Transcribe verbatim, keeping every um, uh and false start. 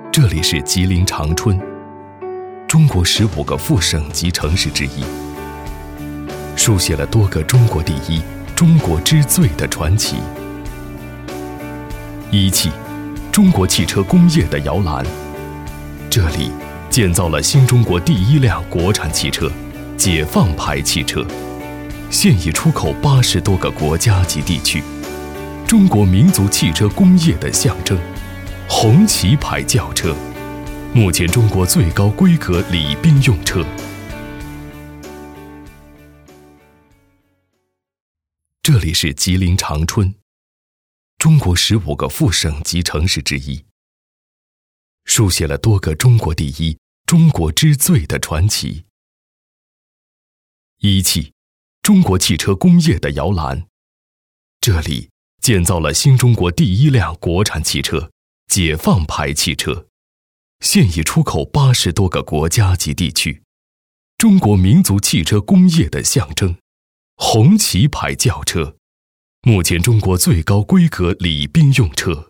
这里是吉林长春，中国十五个副省级城市之一，书写了多个中国第一、中国之最的传奇。一汽，中国汽车工业的摇篮，这里建造了新中国第一辆国产汽车——解放牌汽车，现已出口八十多个国家及地区。中国民族汽车工业的象征，红旗牌轿车，目前中国最高规格礼宾用车。这里是吉林长春，中国十五个副省级城市之一，书写了多个中国第一、中国之最的传奇。一汽，中国汽车工业的摇篮，这里建造了新中国第一辆国产汽车——解放牌汽车，现已出口八十多个国家及地区。中国民族汽车工业的象征，红旗牌轿车，目前中国最高规格礼宾用车。